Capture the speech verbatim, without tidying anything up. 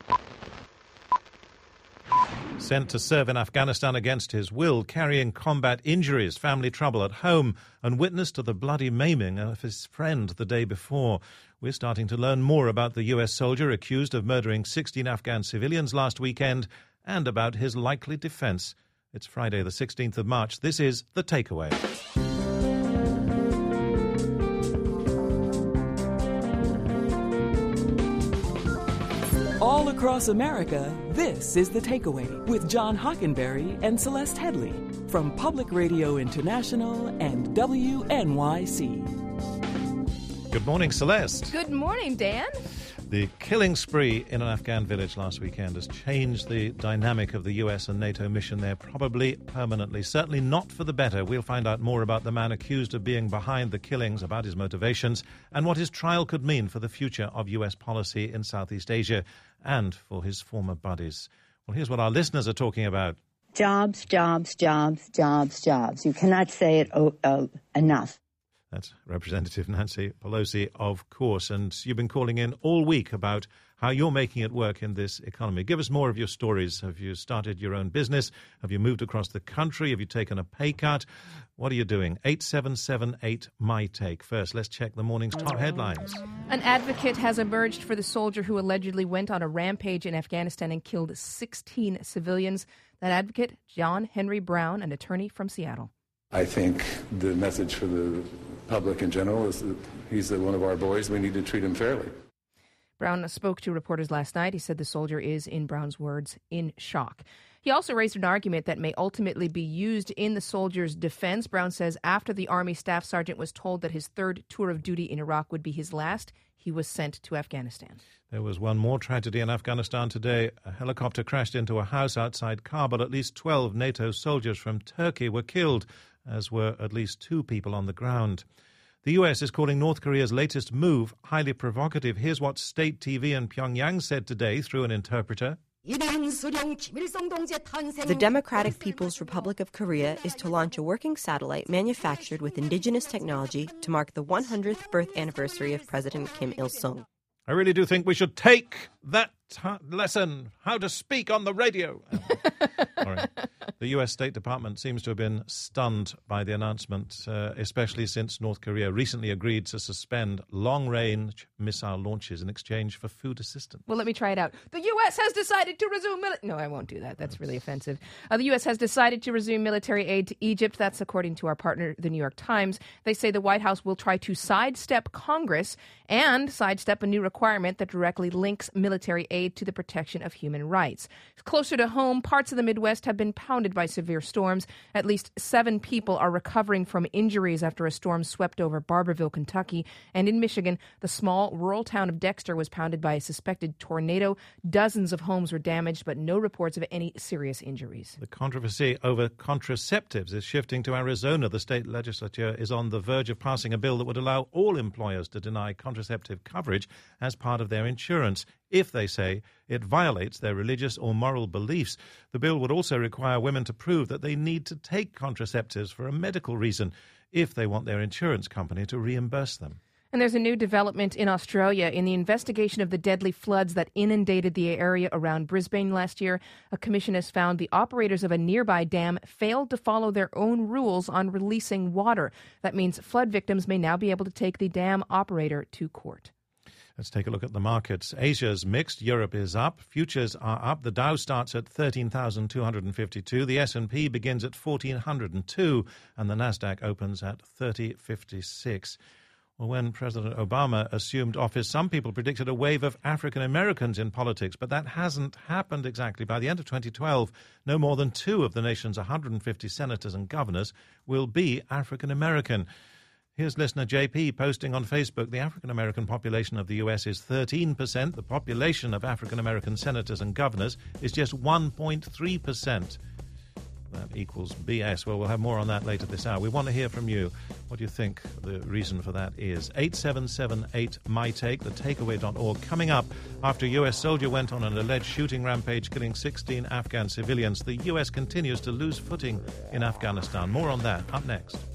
Sent to serve in Afghanistan against his will, carrying combat injuries, family trouble at home, and witness to the bloody maiming of his friend the day before. We're starting to learn more about the U S soldier accused of murdering sixteen Afghan civilians last weekend and about his likely defense. It's Friday, the sixteenth of March. This is The Takeaway. All across America, this is The Takeaway with John Hockenberry and Celeste Headley from Public Radio International and W N Y C. Good morning, Celeste. Good morning, Dan. The killing spree in an Afghan village last weekend has changed the dynamic of the U S and NATO mission there, probably permanently. Certainly not for the better. We'll find out more about the man accused of being behind the killings, about his motivations, and what his trial could mean for the future of U S policy in Southeast Asia and for his former buddies. Well, here's what our listeners are talking about. Jobs, jobs, jobs, jobs, jobs. You cannot say it oh, uh, enough. That's Representative Nancy Pelosi, of course. And you've been calling in all week about how you're making it work in this economy. Give us more of your stories. Have you started your own business? Have you moved across the country? Have you taken a pay cut? What are you doing? eight seven seven eight, M Y take. First, let's check the morning's top headlines. An advocate has emerged for the soldier who allegedly went on a rampage in Afghanistan and killed sixteen civilians. That advocate, John Henry Brown, an attorney from Seattle. I think the message for the public in general is that he's one of our boys. We need to treat him fairly. Brown spoke to reporters last night. He said the soldier is, in Brown's words, in shock. He also raised an argument that may ultimately be used in the soldier's defense. Brown says after the Army Staff Sergeant was told that his third tour of duty in Iraq would be his last, he was sent to Afghanistan. There was one more tragedy in Afghanistan today. A helicopter crashed into a house outside Kabul. At least twelve NATO soldiers from Turkey were killed, as were at least two people on the ground. The U S is calling North Korea's latest move highly provocative. Here's what state T V in Pyongyang said today through an interpreter. The Democratic People's Republic of Korea is to launch a working satellite manufactured with indigenous technology to mark the one hundredth birth anniversary of President Kim Il-sung. I really do think we should take that t- lesson, how to speak on the radio. All right. The U S State Department seems to have been stunned by the announcement, uh, especially since North Korea recently agreed to suspend long-range missile launches in exchange for food assistance. Well, let me try it out. The U S has decided to resume... Mili- no, I won't do that. That's really offensive. Uh, the U S has decided to resume military aid to Egypt. That's according to our partner, the New York Times. They say the White House will try to sidestep Congress and sidestep a new requirement that directly links military aid to the protection of human rights. Closer to home, parts of the Midwest have been pounded by severe storms. At least seven people are recovering from injuries after a storm swept over Barberville, Kentucky. And in Michigan, the small rural town of Dexter was pounded by a suspected tornado. Dozens of homes were damaged, but no reports of any serious injuries. The controversy over contraceptives is shifting to Arizona. The state legislature is on the verge of passing a bill that would allow all employers to deny contraceptive coverage as part of their insurance if they say it violates their religious or moral beliefs. The bill would also require women to prove that they need to take contraceptives for a medical reason if they want their insurance company to reimburse them. And there's a new development in Australia. In the investigation of the deadly floods that inundated the area around Brisbane last year, a commission has found the operators of a nearby dam failed to follow their own rules on releasing water. That means flood victims may now be able to take the dam operator to court. Let's take a look at the markets. Asia's mixed. Europe is up. Futures are up. The Dow starts at thirteen thousand two hundred fifty-two. The S and P begins at fourteen hundred two. And the Nasdaq opens at thirty fifty-six. Well, when President Obama assumed office, some people predicted a wave of African Americans in politics, but that hasn't happened exactly. By the end of twenty twelve, no more than two of the nation's one hundred fifty senators and governors will be African American. Here's listener J P posting on Facebook, the African-American population of the U S is thirteen percent. The population of African-American senators and governors is just one point three percent. That equals B S. Well, we'll have more on that later this hour. We want to hear from you. What do you think the reason for that is? eight seven seven eight, M Y take, the takeaway dot org. Coming up, after a U S soldier went on an alleged shooting rampage, killing sixteen Afghan civilians, the U S continues to lose footing in Afghanistan. More on that up next.